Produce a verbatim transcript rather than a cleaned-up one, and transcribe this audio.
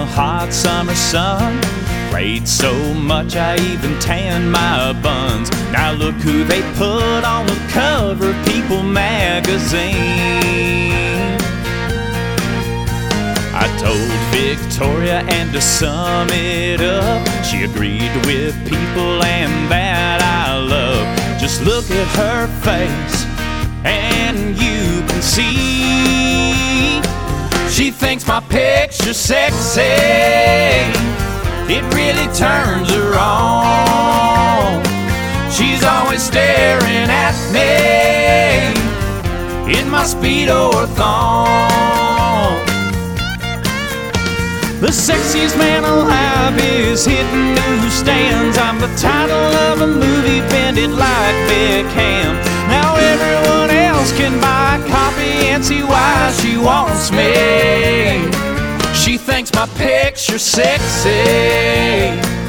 the hot summer sun. Prayed so much I even tanned my buns. Now look who they put on the cover of People magazine. I told Victoria, and to sum it up, she agreed with People and that I love. Just look at her face and you can see she thinks my picture's sexy. It really turns her on. She's always staring at me in my Speedo or thong. The sexiest man alive is hitting newsstands. I'm the title of a movie bended like Beckham. Now everyone else can buy a copy and see why she wants me. She thinks my picture's sexy.